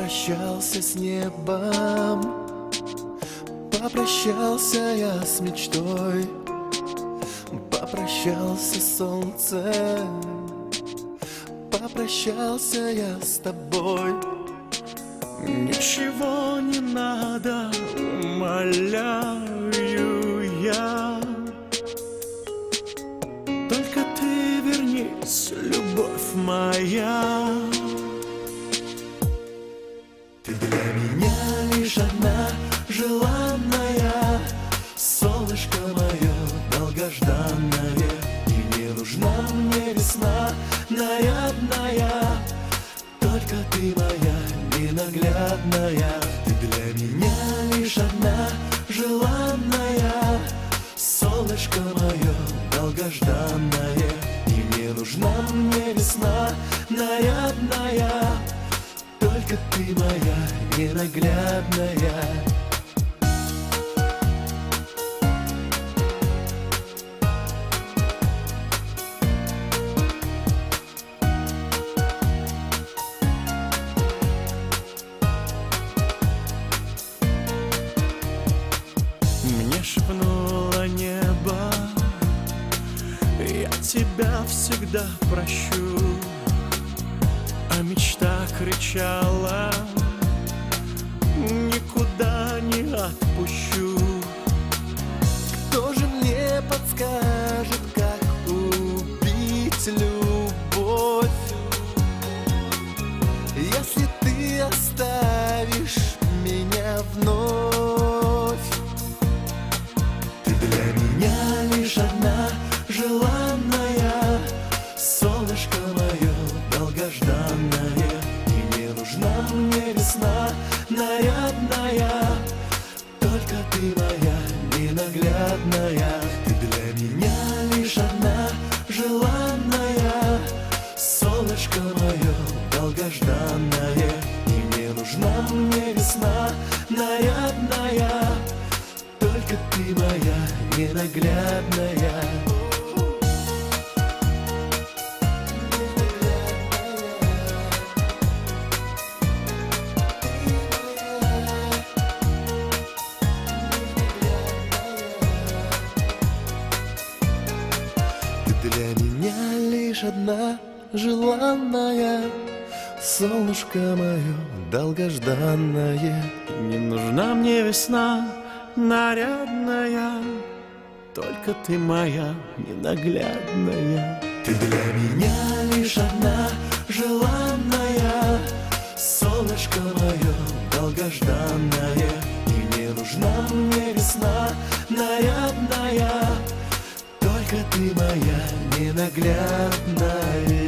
Попрощался с небом, попрощался я с мечтой, попрощался с солнцем, попрощался я с тобой. Ничего не надо, умоляю я. Только ты вернись, любовь моя. Ты для меня лишь одна желанная, солнышко мое долгожданное. И не нужна мне весна нарядная, только ты моя ненаглядная. Ты для меня лишь одна желанная, солнышко мое долгожданное. И не нужна мне весна нарядная, только ты моя ненаглядная. Мне шепнуло небо, я тебя всегда прощу. А мечта кричала, никуда не отпущу. Кто же мне подскажет, как убить любовь, если ты оставишь меня вновь? Ты для меня лишь одна желанная, солнышко мое долгожданное. И не нужна мне весна нарядная, только ты моя ненаглядная. Ты для меня лишь одна желанная, солнышко мое долгожданное. И не нужна мне весна нарядная, только ты моя ненаглядная. Для меня лишь одна желанная, солнышко мое долгожданное. Не нужна мне весна нарядная, только ты моя ненаглядная. Ты для меня лишь одна желанная, солнышко мое долгожданное. И не нужна мне весна нарядная, только ты моя ненаглядная.